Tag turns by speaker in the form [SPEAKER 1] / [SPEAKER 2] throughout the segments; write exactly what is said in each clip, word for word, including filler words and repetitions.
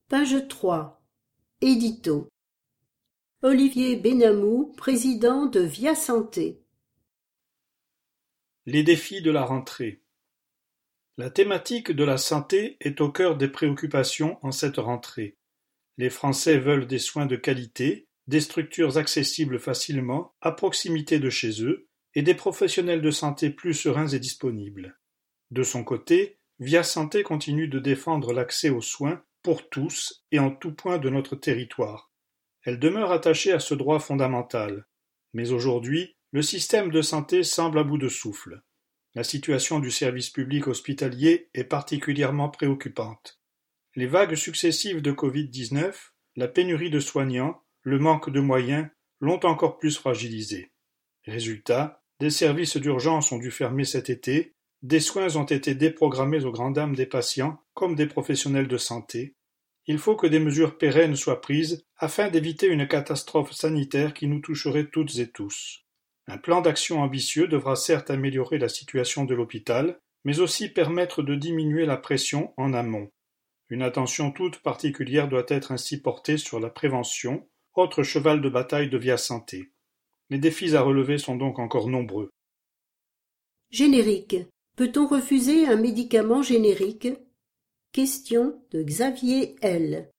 [SPEAKER 1] Page trois. Édito. Olivier Benamou, président de Via Santé.
[SPEAKER 2] Les défis de la rentrée. La thématique de la santé est au cœur des préoccupations en cette rentrée. Les Français veulent des soins de qualité, des structures accessibles facilement, à proximité de chez eux, et des professionnels de santé plus sereins et disponibles. De son côté, Via Santé continue de défendre l'accès aux soins pour tous et en tout point de notre territoire. Elle demeure attachée à ce droit fondamental. Mais aujourd'hui, le système de santé semble à bout de souffle. La situation du service public hospitalier est particulièrement préoccupante. Les vagues successives de covid dix-neuf, la pénurie de soignants, le manque de moyens l'ont encore plus fragilisé. Résultat, des services d'urgence ont dû fermer cet été, des soins ont été déprogrammés aux grandes dames des patients comme des professionnels de santé. Il faut que des mesures pérennes soient prises afin d'éviter une catastrophe sanitaire qui nous toucherait toutes et tous. Un plan d'action ambitieux devra certes améliorer la situation de l'hôpital, mais aussi permettre de diminuer la pression en amont. Une attention toute particulière doit être ainsi portée sur la prévention, autre cheval de bataille de Via Santé. Les défis à relever sont donc encore nombreux.
[SPEAKER 1] Générique. Peut-on refuser un médicament générique? Question de Xavier L.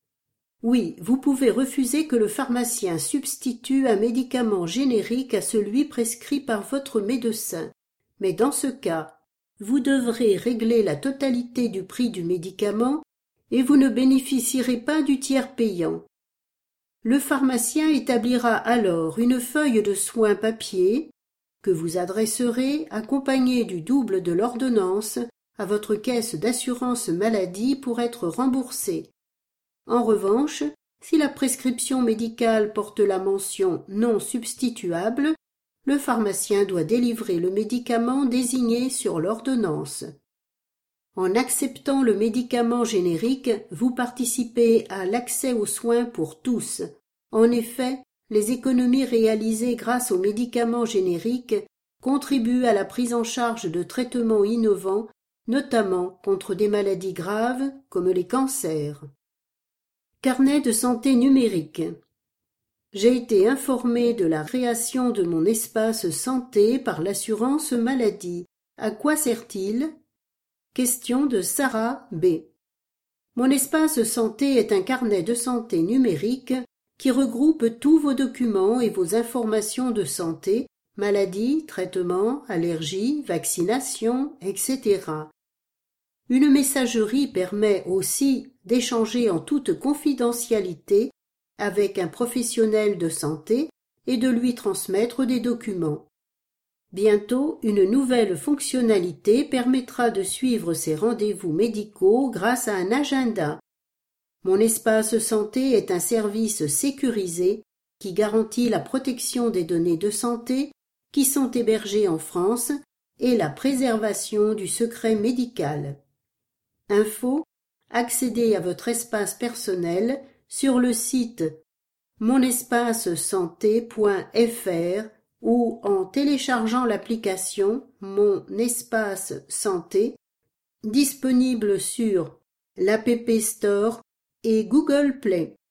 [SPEAKER 1] Oui, vous pouvez refuser que le pharmacien substitue un médicament générique à celui prescrit par votre médecin. Mais dans ce cas, vous devrez régler la totalité du prix du médicament et vous ne bénéficierez pas du tiers payant. Le pharmacien établira alors une feuille de soins papier que vous adresserez accompagnée du double de l'ordonnance à votre caisse d'assurance maladie pour être remboursée. En revanche, si la prescription médicale porte la mention non substituable, le pharmacien doit délivrer le médicament désigné sur l'ordonnance. En acceptant le médicament générique, vous participez à l'accès aux soins pour tous. En effet, les économies réalisées grâce aux médicaments génériques contribuent à la prise en charge de traitements innovants, notamment contre des maladies graves comme les cancers. Carnet de santé numérique. J'ai été informé de la création de mon espace santé par l'assurance maladie. À quoi sert-il? Question de Sarah B. Mon espace santé est un carnet de santé numérique qui regroupe tous vos documents et vos informations de santé, maladies, traitements, allergies, vaccinations, et cetera. Une messagerie permet aussi d'échanger en toute confidentialité avec un professionnel de santé et de lui transmettre des documents. Bientôt, une nouvelle fonctionnalité permettra de suivre ses rendez-vous médicaux grâce à un agenda. Mon espace santé est un service sécurisé qui garantit la protection des données de santé qui sont hébergées en France et la préservation du secret médical. Info, accédez à votre espace personnel sur le site mon espace santé point f r ou en téléchargeant l'application Mon Espace Santé, disponible sur l'App Store et Google Play.